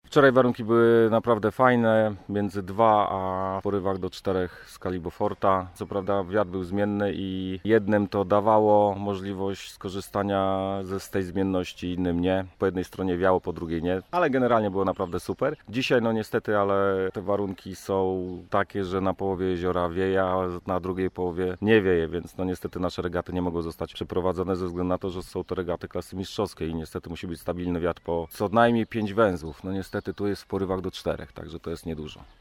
Wczoraj warunki były naprawdę fajne, między 2 a w porywach do 4 skali Beauforta. Co prawda wiatr był zmienny i jednym to dawało możliwość skorzystania z tej zmienności, innym nie. Po jednej stronie wiało, po drugiej nie, ale generalnie było naprawdę super. Dzisiaj no niestety, ale te warunki są takie, że na połowie jeziora wieje, a na drugiej połowie nie wieje, więc no niestety nasze regaty nie mogą zostać przeprowadzone ze względu na to, że są to regaty klasy mistrzowskiej i niestety musi być stabilny wiatr po co najmniej 5 węzłów. No niestety tu jest w porywach do 4, także to jest niedużo.